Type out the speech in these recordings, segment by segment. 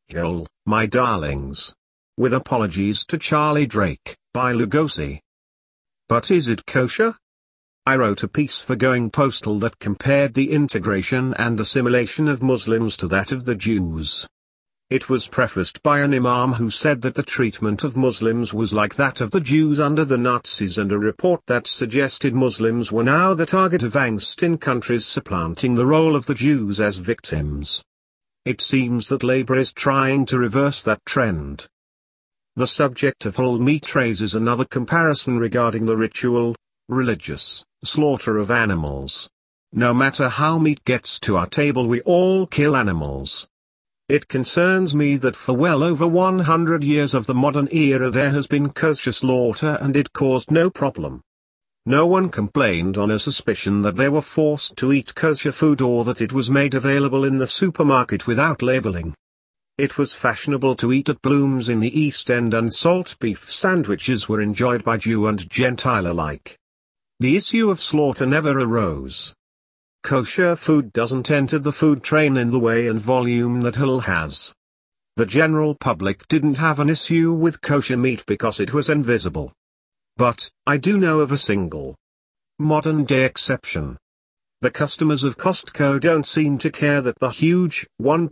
Joel, my darlings. With apologies to Charlie Drake, by Lugosi. But is it kosher? I wrote a piece for Going Postal that compared the integration and assimilation of Muslims to that of the Jews. It was prefaced by an imam who said that the treatment of Muslims was like that of the Jews under the Nazis, and a report that suggested Muslims were now the target of angst in countries supplanting the role of the Jews as victims. It seems that Labour is trying to reverse that trend. The subject of whole meat raises another comparison regarding the ritual, religious, slaughter of animals. No matter how meat gets to our table, we all kill animals. It concerns me that for well over 100 years of the modern era there has been kosher slaughter and it caused no problem. No one complained on a suspicion that they were forced to eat kosher food or that it was made available in the supermarket without labeling. It was fashionable to eat at Bloom's in the East End, and salt beef sandwiches were enjoyed by Jew and Gentile alike. The issue of slaughter never arose. Kosher food doesn't enter the food train in the way and volume that halal has. The general public didn't have an issue with kosher meat because it was invisible. But, I do know of a single modern-day exception. The customers of Costco don't seem to care that the huge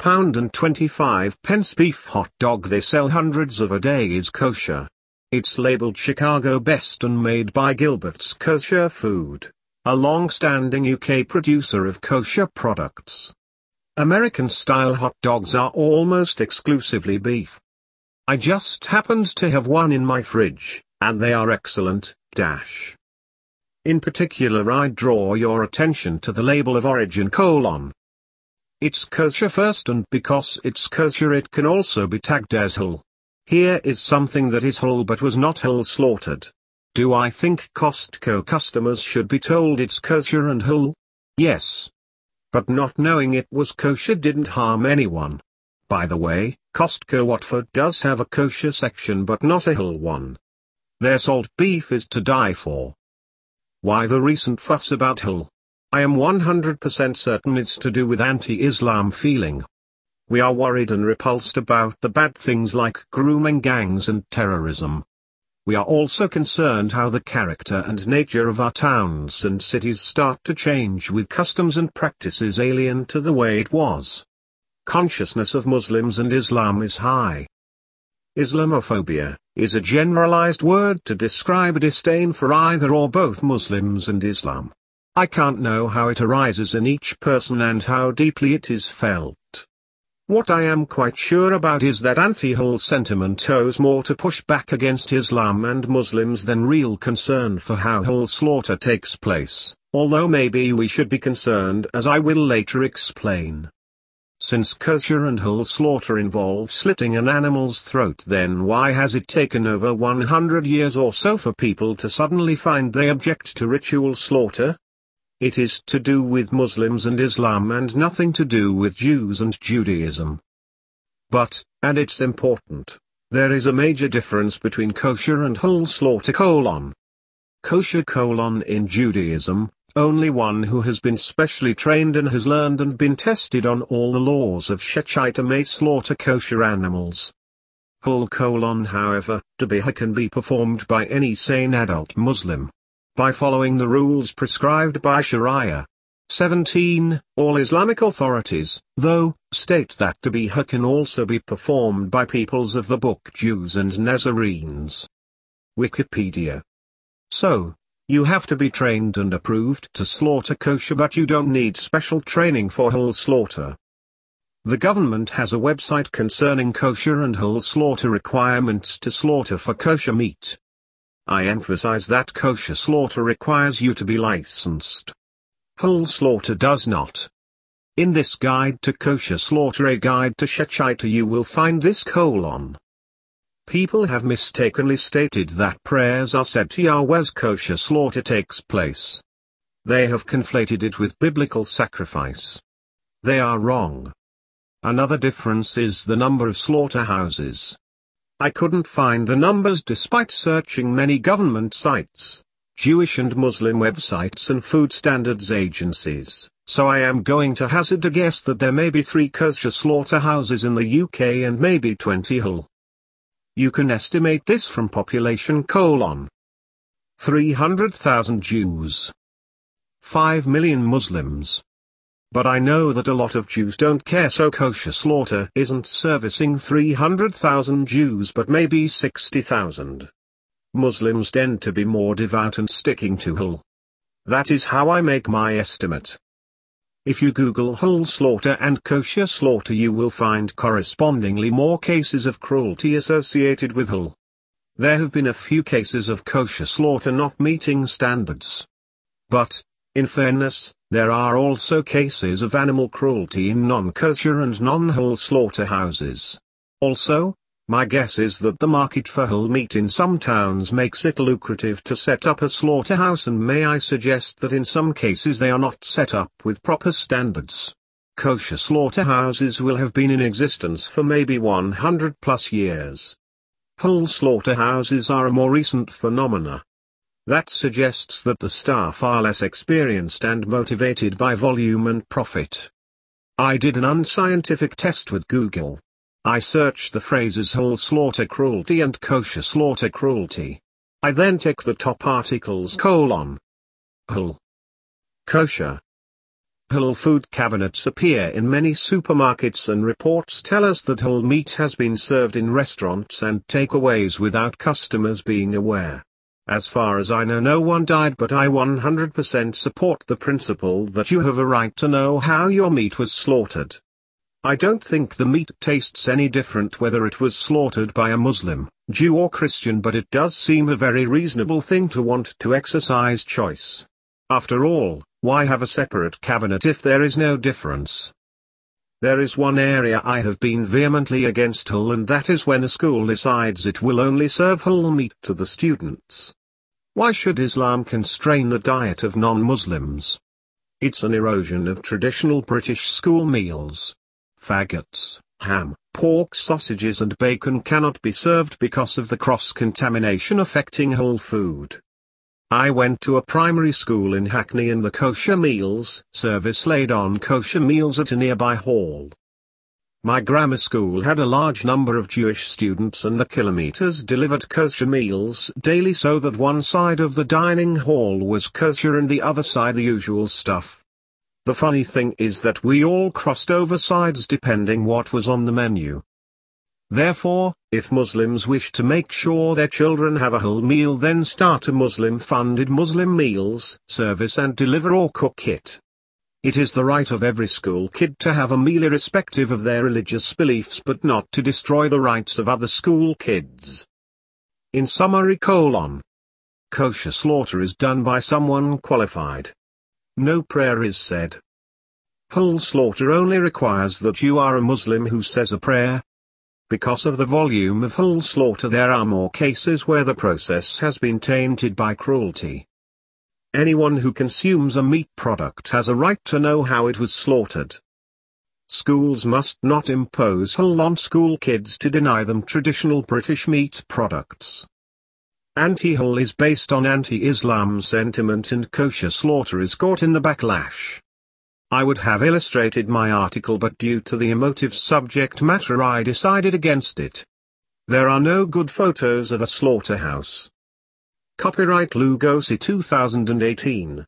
£1.25 beef hot dog they sell hundreds of a day is kosher. It's labeled Chicago Best and made by Gilbert's Kosher Food, a long-standing UK producer of kosher products. American-style hot dogs are almost exclusively beef. I just happened to have one in my fridge, and they are excellent. In particular, I draw your attention to the label of origin : it's kosher first, and because it's kosher it can also be tagged as halal. Here is something that is halal but was not halal slaughtered. Do I think Costco customers should be told it's kosher and halal? Yes. But not knowing it was kosher didn't harm anyone. By the way, Costco Watford does have a kosher section but not a halal one. Their salt beef is to die for. Why the recent fuss about halal? I am 100% certain it's to do with anti-Islam feeling. We are worried and repulsed about the bad things like grooming gangs and terrorism. We are also concerned how the character and nature of our towns and cities start to change with customs and practices alien to the way it was. Consciousness of Muslims and Islam is high. Islamophobia is a generalized word to describe a disdain for either or both Muslims and Islam. I can't know how it arises in each person and how deeply it is felt. What I am quite sure about is that anti-halal sentiment owes more to push back against Islam and Muslims than real concern for how halal slaughter takes place, although maybe we should be concerned, as I will later explain. Since kosher and halal slaughter involve slitting an animal's throat, then why has it taken over 100 years or so for people to suddenly find they object to ritual slaughter? It is to do with Muslims and Islam and nothing to do with Jews and Judaism. But, and it's important, there is a major difference between kosher and halal slaughter : kosher : in Judaism, only one who has been specially trained and has learned and been tested on all the laws of Shechita may slaughter kosher animals. Halal : however, dhabiha can be performed by any sane adult Muslim, by following the rules prescribed by Sharia. 17. All Islamic authorities, though, state that dhabiha can also be performed by peoples of the book Jews and Nazarenes. Wikipedia. So, you have to be trained and approved to slaughter kosher, but you don't need special training for halal slaughter. The government has a website concerning kosher and halal slaughter requirements to slaughter for kosher meat. I emphasize that kosher slaughter requires you to be licensed. Halal slaughter does not. In this guide to kosher slaughter, a guide to Shechita, you will find this : people have mistakenly stated that prayers are said to Yahweh as kosher slaughter takes place. They have conflated it with biblical sacrifice. They are wrong. Another difference is the number of slaughterhouses. I couldn't find the numbers despite searching many government sites, Jewish and Muslim websites and food standards agencies, so I am going to hazard a guess that there may be 3 kosher slaughterhouses in the UK and maybe 20 halal. You can estimate this from population: 300,000 Jews, 5 million Muslims. But I know that a lot of Jews don't care, so kosher slaughter isn't servicing 300,000 Jews but maybe 60,000. Muslims tend to be more devout and sticking to halal. That is how I make my estimate. If you Google halal slaughter and kosher slaughter, you will find correspondingly more cases of cruelty associated with halal. There have been a few cases of kosher slaughter not meeting standards. But, in fairness, there are also cases of animal cruelty in non-kosher and non-halal slaughterhouses. Also, my guess is that the market for halal meat in some towns makes it lucrative to set up a slaughterhouse, and may I suggest that in some cases they are not set up with proper standards. Kosher slaughterhouses will have been in existence for maybe 100 plus years. Halal slaughterhouses are a more recent phenomena. That suggests that the staff are less experienced and motivated by volume and profit. I did an unscientific test with Google. I searched the phrases halal slaughter cruelty and kosher slaughter cruelty. I then checked the top articles: halal, kosher. Halal food cabinets appear in many supermarkets, and reports tell us that halal meat has been served in restaurants and takeaways without customers being aware. As far as I know, no one died, but I 100% support the principle that you have a right to know how your meat was slaughtered. I don't think the meat tastes any different whether it was slaughtered by a Muslim, Jew or Christian, but it does seem a very reasonable thing to want to exercise choice. After all, why have a separate cabinet if there is no difference? There is one area I have been vehemently against halal, and that is when a school decides it will only serve halal meat to the students. Why should Islam constrain the diet of non-Muslims? It's an erosion of traditional British school meals. Faggots, ham, pork sausages and bacon cannot be served because of the cross-contamination affecting halal food. I went to a primary school in Hackney, and the kosher meals service laid on kosher meals at a nearby hall. My grammar school had a large number of Jewish students, and the kilometers delivered kosher meals daily, so that one side of the dining hall was kosher and the other side the usual stuff. The funny thing is that we all crossed over sides depending what was on the menu. Therefore, if Muslims wish to make sure their children have a halal meal, then start a Muslim-funded Muslim meals service and deliver or cook it. It is the right of every school kid to have a meal irrespective of their religious beliefs, but not to destroy the rights of other school kids. In summary: kosher slaughter is done by someone qualified. No prayer is said. Halal slaughter only requires that you are a Muslim who says a prayer. Because of the volume of halal slaughter, there are more cases where the process has been tainted by cruelty. Anyone who consumes a meat product has a right to know how it was slaughtered. Schools must not impose halal on school kids to deny them traditional British meat products. Anti-halal is based on anti-Islam sentiment, and kosher slaughter is caught in the backlash. I would have illustrated my article, but due to the emotive subject matter I decided against it. There are no good photos of a slaughterhouse. Copyright Lugosi 2018.